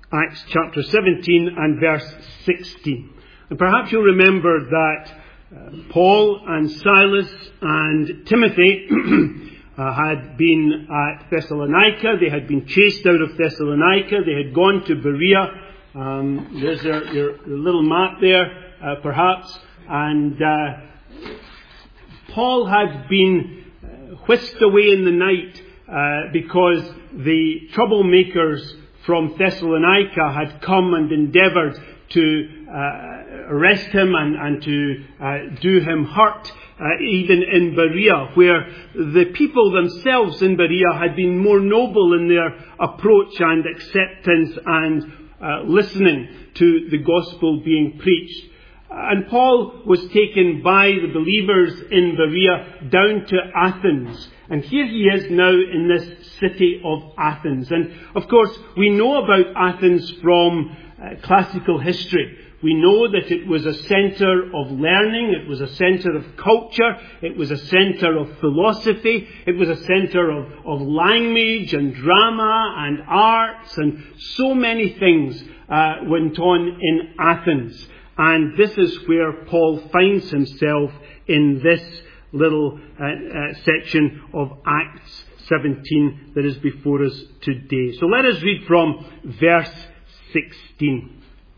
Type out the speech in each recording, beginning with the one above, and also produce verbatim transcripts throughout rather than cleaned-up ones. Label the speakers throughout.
Speaker 1: Acts chapter seventeen and verse sixteen. And perhaps you'll remember that uh, Paul and Silas and Timothy uh, had been at Thessalonica. They had been chased out of Thessalonica. They had gone to Berea. Um, there's your, your, your little map there, uh, perhaps. And uh, Paul had been uh, whisked away in the night uh, because the troublemakers from Thessalonica had come and endeavoured to uh, arrest him and, and to uh, do him hurt, uh, even in Berea, where the people themselves in Berea had been more noble in their approach and acceptance and uh, listening to the gospel being preached. And Paul was taken by the believers in Berea down to Athens. And here he is now in this city of Athens. And of course, we know about Athens from uh, classical history. We know that it was a centre of learning, it was a centre of culture, it was a centre of philosophy, it was a centre of, of language and drama and arts, and so many things uh, went on in Athens. And this is where Paul finds himself in this little uh, uh, section of Acts seventeen that is before us today. So let us read from verse sixteen.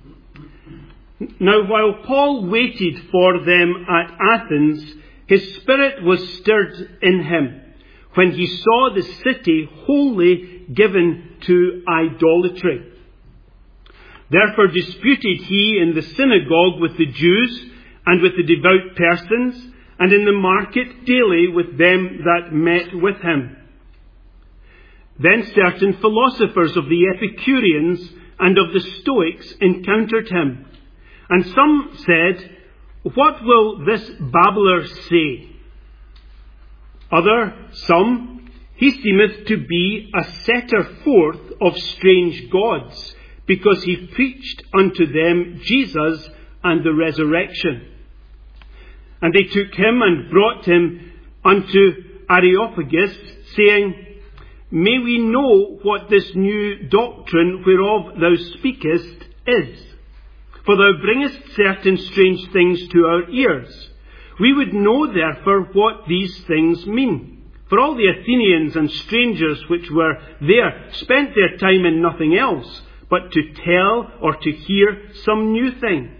Speaker 1: Now, while Paul waited for them at Athens, his spirit was stirred in him when he saw the city wholly given to idolatry. Therefore disputed he in the synagogue with the Jews and with the devout persons, and in the market daily with them that met with him. Then certain philosophers of the Epicureans and of the Stoics encountered him. And some said, "What will this babbler say?" Other, some, "He seemeth to be a setter forth of strange gods, because he preached unto them Jesus and the resurrection." And they took him and brought him unto Areopagus, saying, "May we know what this new doctrine whereof thou speakest is? For thou bringest certain strange things to our ears. We would know therefore what these things mean. For all the Athenians and strangers which were there spent their time in nothing else, but to tell or to hear some new thing."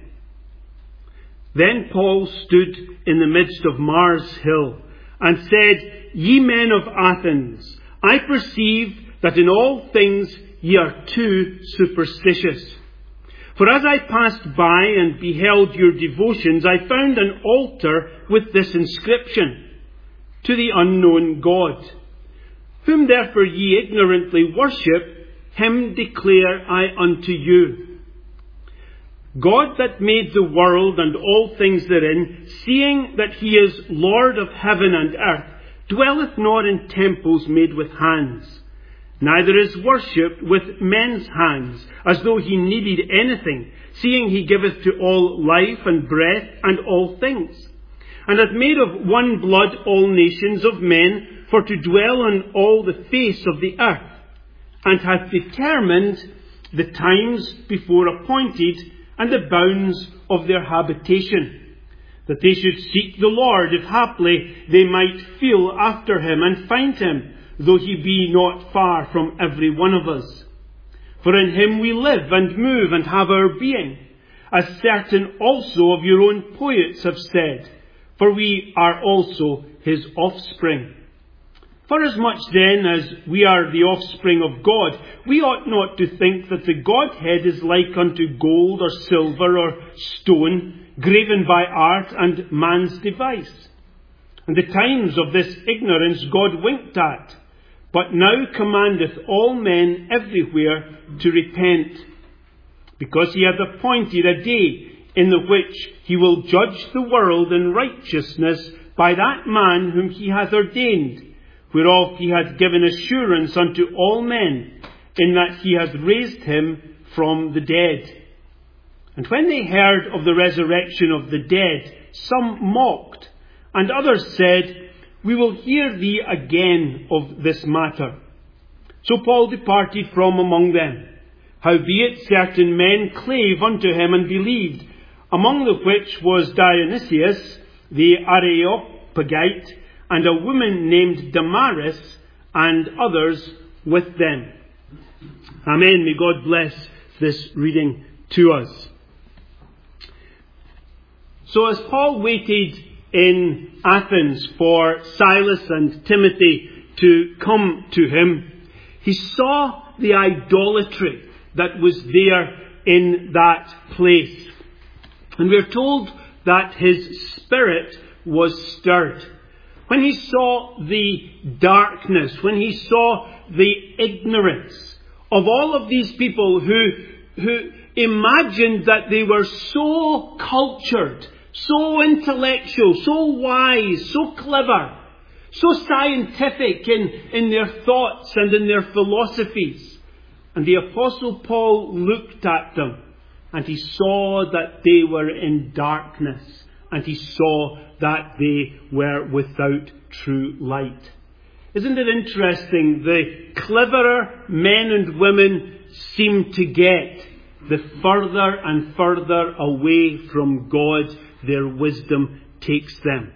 Speaker 1: Then Paul stood in the midst of Mars Hill and said, "Ye men of Athens, I perceive that in all things ye are too superstitious. For as I passed by and beheld your devotions, I found an altar with this inscription, To the unknown God. Whom therefore ye ignorantly worship, him declare I unto you. God that made the world and all things therein, seeing that he is Lord of heaven and earth, dwelleth not in temples made with hands, neither is worshipped with men's hands, as though he needed anything, seeing he giveth to all life and breath and all things, and hath made of one blood all nations of men, for to dwell on all the face of the earth, and hath determined the times before appointed, and the bounds of their habitation, that they should seek the Lord, if haply they might feel after him, and find him, though he be not far from every one of us. For in him we live and move and have our being, as certain also of your own poets have said, for we are also his offspring. Forasmuch then as we are the offspring of God, we ought not to think that the Godhead is like unto gold or silver or stone, graven by art and man's device. And the times of this ignorance God winked at, but now commandeth all men everywhere to repent, because he hath appointed a day in the which he will judge the world in righteousness by that man whom he hath ordained, whereof he hath given assurance unto all men, in that he hath raised him from the dead. And when they heard of the resurrection of the dead, some mocked, and others said, We will hear thee again of this matter. So Paul departed from among them, Howbeit certain men clave unto him and believed, among the which was Dionysius the Areopagite, and a woman named Damaris, and others with them. Amen. May God bless this reading to us. So as Paul waited in Athens for Silas and Timothy to come to him, he saw the idolatry that was there in that place. And we're told that his spirit was stirred. When he saw the darkness, when he saw the ignorance of all of these people who, who imagined that they were so cultured, so intellectual, so wise, so clever, so scientific in, in their thoughts and in their philosophies. And the Apostle Paul looked at them and he saw that they were in darkness, and he saw that they were without true light. Isn't it interesting? The cleverer men and women seem to get, the further and further away from God their wisdom takes them.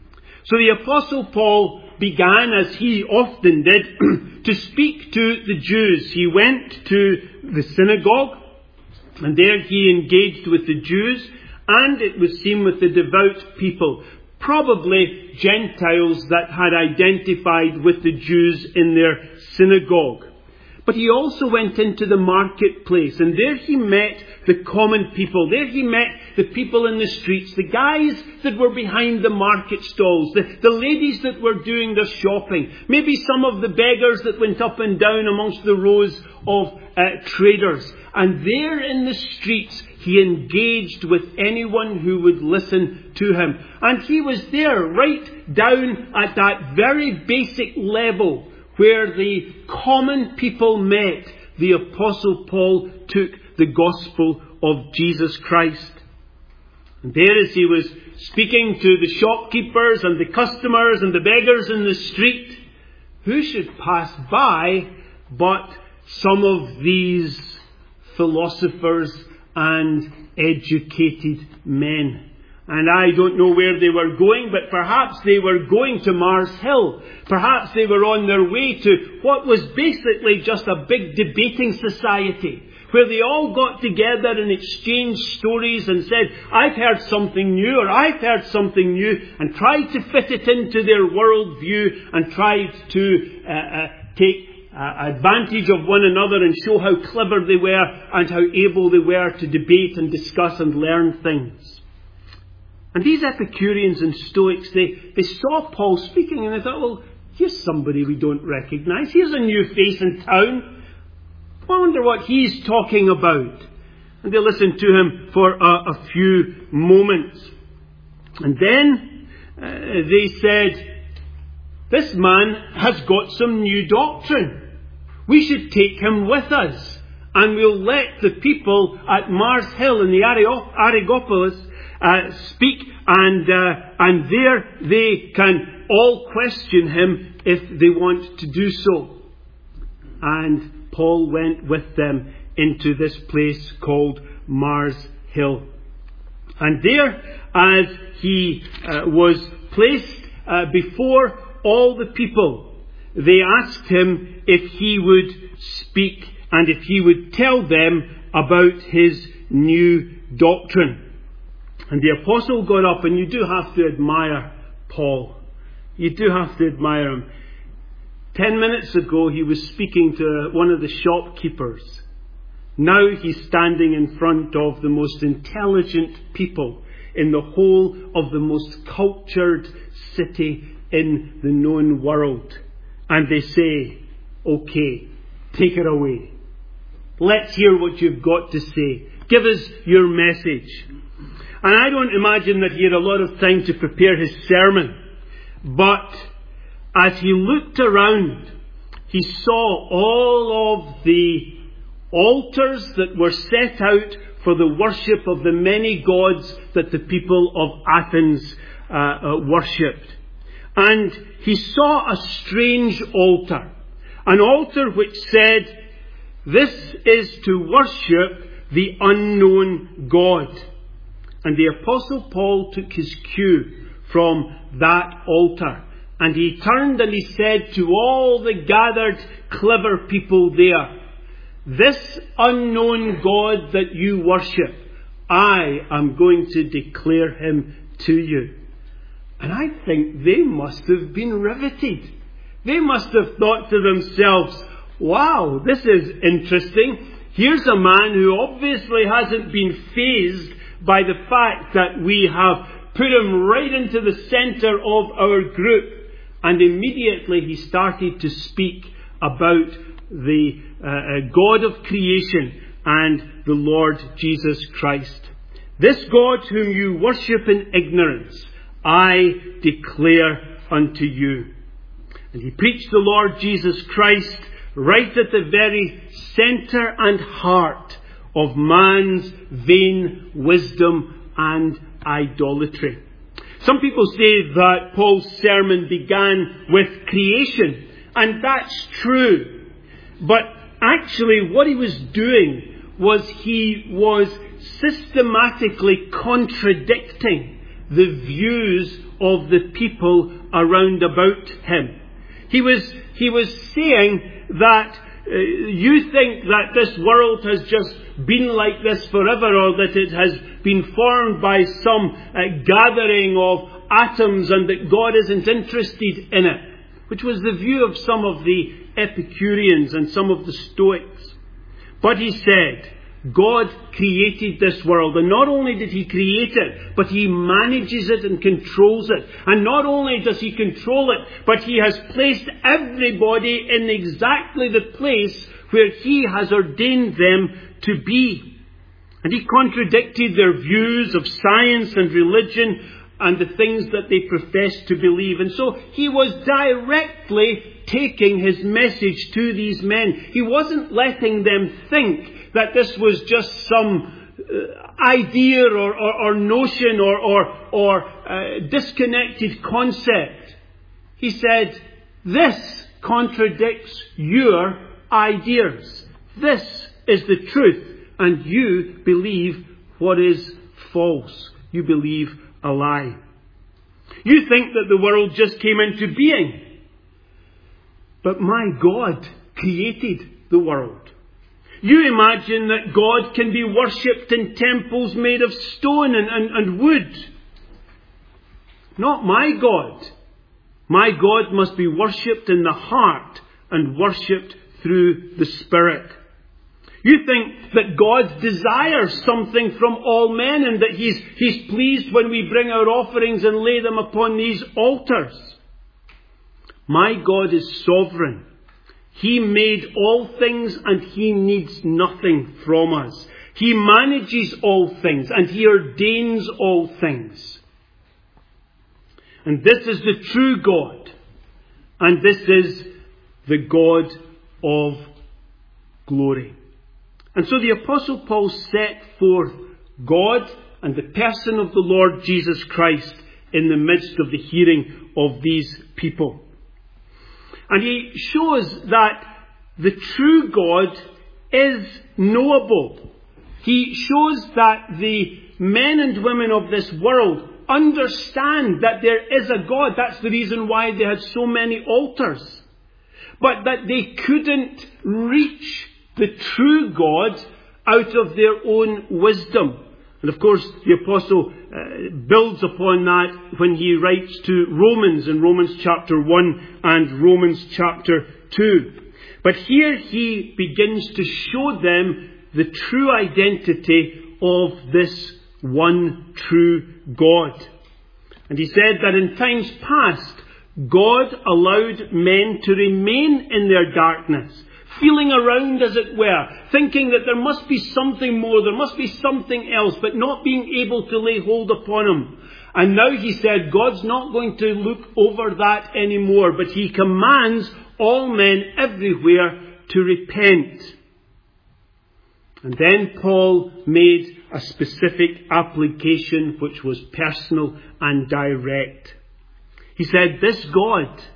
Speaker 1: So the Apostle Paul began, as he often did, to speak to the Jews. He went to the synagogue, and there he engaged with the Jews, and it was seen with the devout people, probably Gentiles that had identified with the Jews in their synagogue. But he also went into the marketplace, and there he met the common people. There he met the people in the streets, the guys that were behind the market stalls, the, the ladies that were doing their shopping, maybe some of the beggars that went up and down amongst the rows of uh, traders. And there in the streets, he engaged with anyone who would listen to him. And he was there right down at that very basic level where the common people met. The Apostle Paul took the gospel of Jesus Christ. And there as he was speaking to the shopkeepers and the customers and the beggars in the street, who should pass by but some of these philosophers and educated men. And I don't know where they were going, but perhaps they were going to Mars Hill. Perhaps they were on their way to what was basically just a big debating society, where they all got together and exchanged stories and said, I've heard something new, or I've heard something new, and tried to fit it into their worldview and tried to uh, uh, take uh, advantage of one another and show how clever they were and how able they were to debate and discuss and learn things. And these Epicureans and Stoics, they, they saw Paul speaking and they thought, well, here's somebody we don't recognize. Here's a new face in town. I wonder what he's talking about. And they listened to him for a, a few moments. And then uh, they said, this man has got some new doctrine. We should take him with us. And we'll let the people at Mars Hill in the Areopagus Uh, speak, and uh, and there they can all question him if they want to do so. And Paul went with them into this place called Mars Hill. And there, as he uh, was placed uh, before all the people, they asked him if he would speak and if he would tell them about his new doctrine. And the apostle got up, and you do have to admire Paul. You do have to admire him. Ten minutes ago, he was speaking to one of the shopkeepers. Now he's standing in front of the most intelligent people in the whole of the most cultured city in the known world. And they say, okay, take it away. Let's hear what you've got to say. Give us your message. And I don't imagine that he had a lot of time to prepare his sermon. But as he looked around, he saw all of the altars that were set out for the worship of the many gods that the people of Athens uh, uh, worshipped. And he saw a strange altar. An altar which said, This is to worship the unknown God. And the Apostle Paul took his cue from that altar. And he turned and he said to all the gathered clever people there, "This unknown God that you worship, I am going to declare him to you." And I think they must have been riveted. They must have thought to themselves, wow, this is interesting. Here's a man who obviously hasn't been fazed by the fact that we have put him right into the centre of our group. And immediately he started to speak about the uh, God of creation and the Lord Jesus Christ. "This God whom you worship in ignorance, I declare unto you." And he preached the Lord Jesus Christ right at the very centre and heart of man's vain wisdom and idolatry. Some people say that Paul's sermon began with creation, and that's true. But actually what he was doing was he was systematically contradicting the views of the people around about him. He was, he was saying that uh, you think that this world has just been like this forever, or that it has been formed by some uh, gathering of atoms and that God isn't interested in it, which was the view of some of the Epicureans and some of the Stoics. But he said, God created this world, and not only did he create it, but he manages it and controls it. And not only does he control it, but he has placed everybody in exactly the place where he has ordained them to be. And he contradicted their views of science and religion and the things that they professed to believe. And so he was directly taking his message to these men. He wasn't letting them think that this was just some uh, idea or, or, or notion or, or, or uh, disconnected concept. He said, this contradicts your ideas. This is the truth, and you believe what is false. You believe a lie. You think that the world just came into being. But my God created the world. You imagine that God can be worshipped in temples made of stone and, and, and wood. Not my God. My God must be worshipped in the heart and worshipped through the Spirit. You think that God desires something from all men and that He's, He's pleased when we bring our offerings and lay them upon these altars. My God is sovereign. He made all things and He needs nothing from us. He manages all things and He ordains all things. And this is the true God. And this is the God of glory. And so the Apostle Paul set forth God and the person of the Lord Jesus Christ in the midst of the hearing of these people. And he shows that the true God is knowable. He shows that the men and women of this world understand that there is a God. That's the reason why they had so many altars. But that they couldn't reach the true God out of their own wisdom. And of course, the apostle uh, builds upon that when he writes to Romans in Romans chapter one and Romans chapter two. But here he begins to show them the true identity of this one true God. And he said that in times past, God allowed men to remain in their darkness, feeling around, as it were, thinking that there must be something more, there must be something else, but not being able to lay hold upon Him. And now he said, God's not going to look over that anymore, but He commands all men everywhere to repent. And then Paul made a specific application which was personal and direct. He said, this God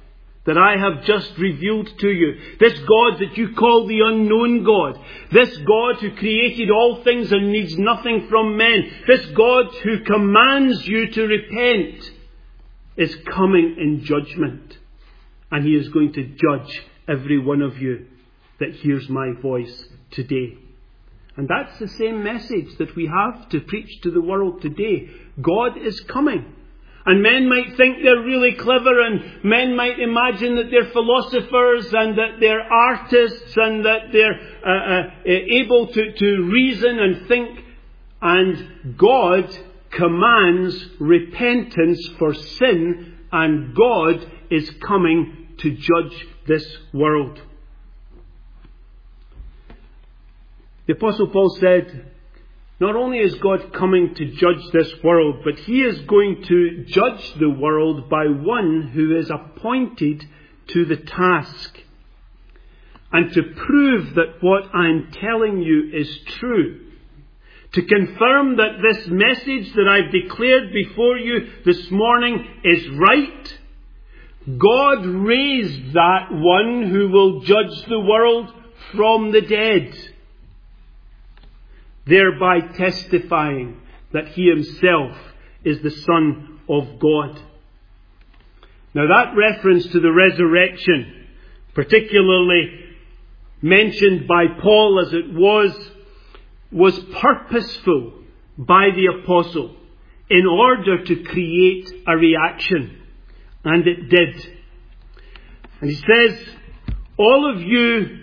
Speaker 1: that I have just revealed to you. This God that you call the unknown God. This God who created all things and needs nothing from men. This God who commands you to repent is coming in judgment. And He is going to judge every one of you that hears my voice today. And that's the same message that we have to preach to the world today. God is coming. And men might think they're really clever, and men might imagine that they're philosophers and that they're artists and that they're uh, uh, able to, to reason and think. And God commands repentance for sin, and God is coming to judge this world. The Apostle Paul said, not only is God coming to judge this world, but He is going to judge the world by one who is appointed to the task. And to prove that what I'm telling you is true, to confirm that this message that I've declared before you this morning is right, God raised that one who will judge the world from the dead, thereby testifying that He Himself is the Son of God. Now that reference to the resurrection, particularly mentioned by Paul as it was, was purposeful by the apostle in order to create a reaction. And it did. And he says, all of you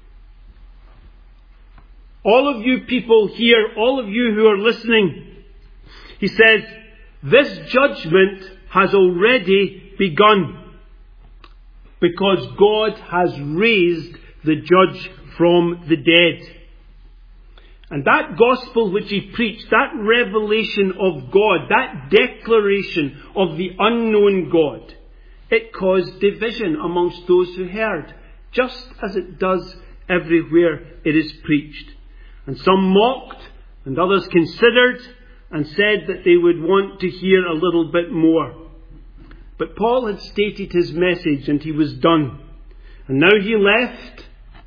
Speaker 1: All of you people here, all of you who are listening, he says, this judgment has already begun because God has raised the judge from the dead. And that gospel which he preached, that revelation of God, that declaration of the unknown God, it caused division amongst those who heard, just as it does everywhere it is preached. And some mocked, and others considered, and said that they would want to hear a little bit more. But Paul had stated his message, and he was done. And now he left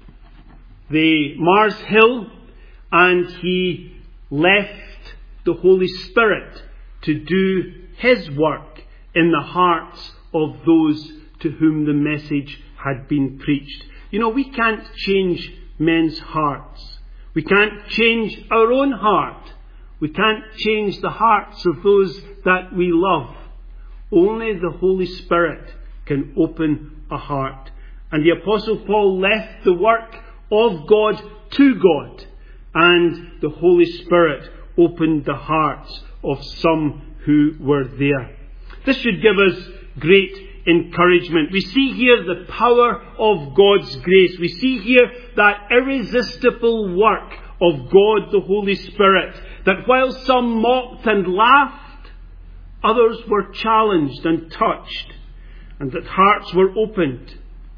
Speaker 1: the Mars Hill, and he left the Holy Spirit to do His work in the hearts of those to whom the message had been preached. You know, we can't change men's hearts. We can't change our own heart. We can't change the hearts of those that we love. Only the Holy Spirit can open a heart. And the Apostle Paul left the work of God to God. And the Holy Spirit opened the hearts of some who were there. This should give us great encouragement. We see here the power of God's grace. We see here that irresistible work of God the Holy Spirit. That while some mocked and laughed, others were challenged and touched, and that hearts were opened.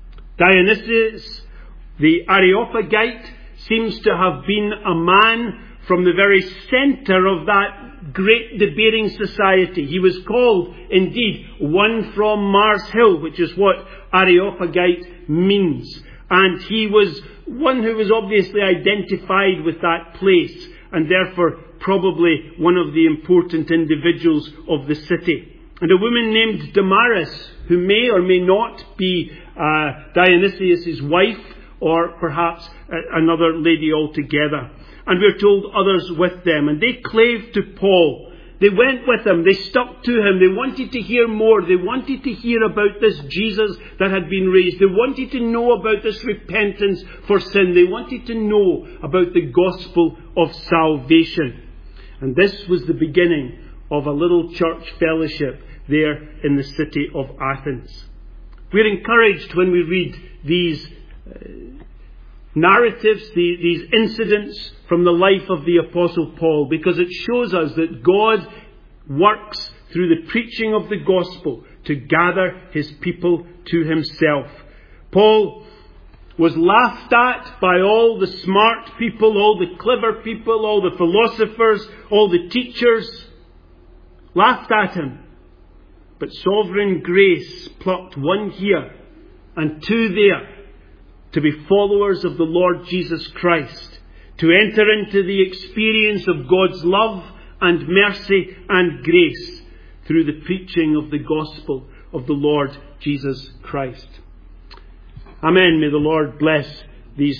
Speaker 1: Dionysius the Areopagite seems to have been a man from the very centre of that great debating society. He was called, indeed, one from Mars Hill, which is what Areopagite means. And he was one who was obviously identified with that place, and therefore probably one of the important individuals of the city. And a woman named Damaris, who may or may not be uh, Dionysius' wife, or perhaps another lady altogether. And we're told others with them. And they clave to Paul. They went with him. They stuck to him. They wanted to hear more. They wanted to hear about this Jesus that had been raised. They wanted to know about this repentance for sin. They wanted to know about the gospel of salvation. And this was the beginning of a little church fellowship there in the city of Athens. We're encouraged when we read these uh, narratives, the, these incidents from the life of the Apostle Paul, because it shows us that God works through the preaching of the gospel to gather His people to Himself. Paul was laughed at by all the smart people, all the clever people, all the philosophers, all the teachers. Laughed at him. But sovereign grace plucked one here and to there to be followers of the Lord Jesus Christ, to enter into the experience of God's love and mercy and grace through the preaching of the gospel of the Lord Jesus Christ. Amen. May the Lord bless these